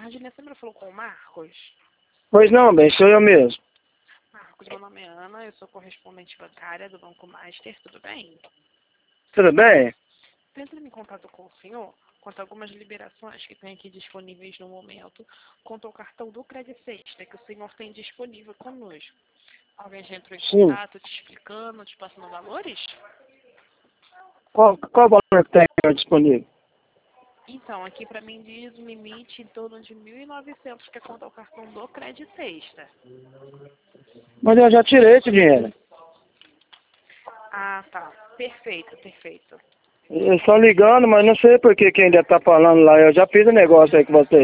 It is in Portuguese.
tarde, né? Você me falou com o Marcos? Pois não, bem, sou eu mesmo. Marcos, meu nome é Ana, eu sou correspondente bancária do Banco Master, tudo bem? Tudo bem? Entrando em contato com o senhor, quanto a algumas liberações que tem aqui disponíveis no momento, quanto ao cartão do Credit Sexta, que o senhor tem disponível conosco. Alguém já entrou em Sim. contato, te explicando, te passando valores? Qual valor que tem disponível? Então, aqui para mim diz um limite em torno de 1.900, que é quanto ao cartão do Credit Sexta. Mas eu já tirei esse dinheiro. Ah, tá. Perfeito, perfeito. Eu só ligando, mas não sei por que ainda tá falando lá. Eu já fiz o negócio aí com você.